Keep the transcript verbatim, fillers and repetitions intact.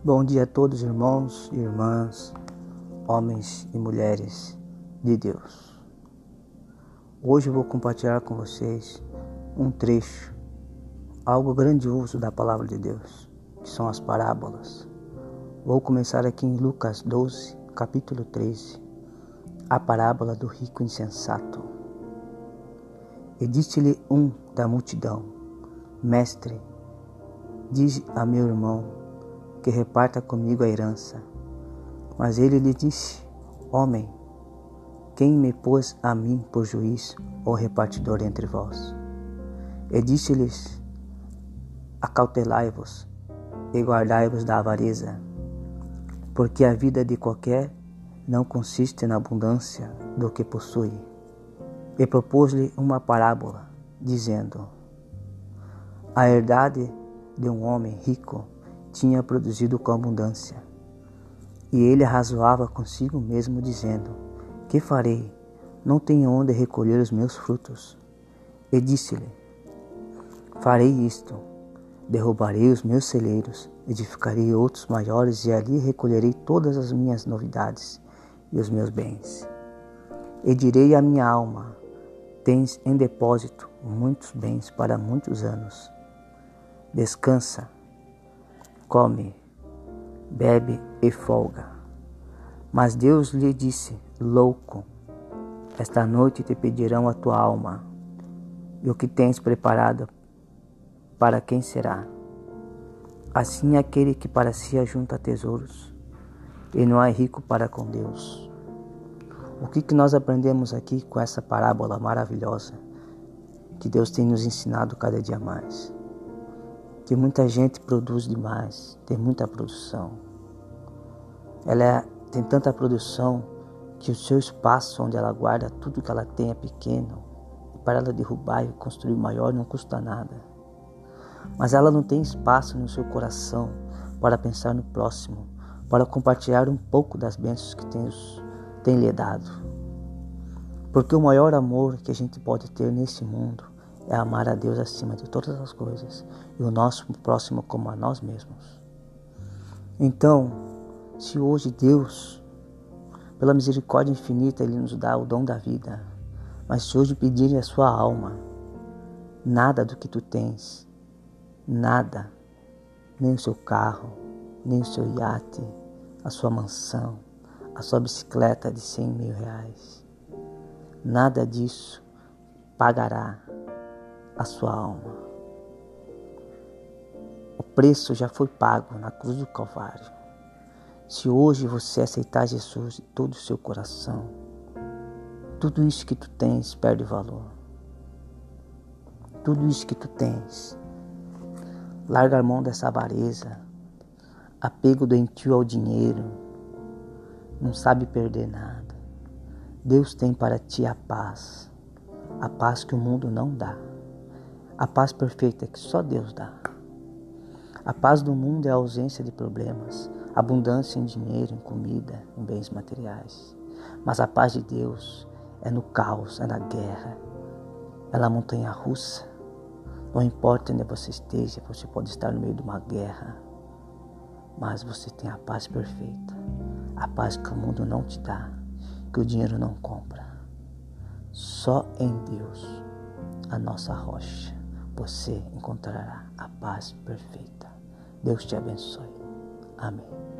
Bom dia a todos, irmãos e irmãs, homens e mulheres de Deus. Hoje eu vou compartilhar com vocês um trecho, algo grandioso da palavra de Deus, que são as parábolas. Vou começar aqui em Lucas doze, capítulo treze, a parábola do rico insensato. E disse-lhe um da multidão: Mestre, dize a meu irmão que reparta comigo a herança. Mas ele lhe disse: Homem, quem me pôs a mim por juiz ou repartidor entre vós? E disse-lhes: Acautelai-vos e guardai-vos da avareza, porque a vida de qualquer não consiste na abundância do que possui. E propôs-lhe uma parábola, dizendo: A herdade de um homem rico tinha produzido com abundância. E ele arrazoava consigo mesmo, dizendo: Que farei? Não tenho onde recolher os meus frutos. E disse-lhe: Farei isto: derrubarei os meus celeiros, edificarei outros maiores, e ali recolherei todas as minhas novidades e os meus bens. E direi à minha alma: Tens em depósito muitos bens para muitos anos. Descansa, come, bebe e folga. Mas Deus lhe disse: Louco, esta noite te pedirão a tua alma, e o que tens preparado, para quem será? Assim é aquele que para si ajunta tesouros, e não é rico para com Deus. O que, que nós aprendemos aqui com essa parábola maravilhosa, que Deus tem nos ensinado cada dia mais? Que muita gente produz demais, tem muita produção. Ela é, tem tanta produção que o seu espaço onde ela guarda tudo que ela tem é pequeno, e para ela derrubar e construir maior não custa nada. Mas ela não tem espaço no seu coração para pensar no próximo, para compartilhar um pouco das bênçãos que Deus tem lhe dado. Porque o maior amor que a gente pode ter nesse mundo é amar a Deus acima de todas as coisas e o nosso próximo como a nós mesmos. Então, se hoje Deus, pela misericórdia infinita, Ele nos dá o dom da vida, mas se hoje pedirem a sua alma, nada do que tu tens, nada, nem o seu carro, nem o seu iate, a sua mansão, a sua bicicleta de cem mil reais, nada disso pagará a sua alma. O preço já foi pago na cruz do Calvário. Se hoje você aceitar Jesus de todo o seu coração, tudo isso que tu tens perde valor. Tudo isso que tu tens. Larga a mão dessa avareza, apego doentio ao dinheiro, não sabe perder nada. Deus tem para ti a paz, a paz que o mundo não dá. A paz perfeita que só Deus dá. A paz do mundo é a ausência de problemas, abundância em dinheiro, em comida, em bens materiais. Mas a paz de Deus é no caos, é na guerra, é na montanha russa. Não importa onde você esteja, você pode estar no meio de uma guerra, mas você tem a paz perfeita. A paz que o mundo não te dá, que o dinheiro não compra. Só em Deus, a nossa rocha, você encontrará a paz perfeita. Deus te abençoe. Amém.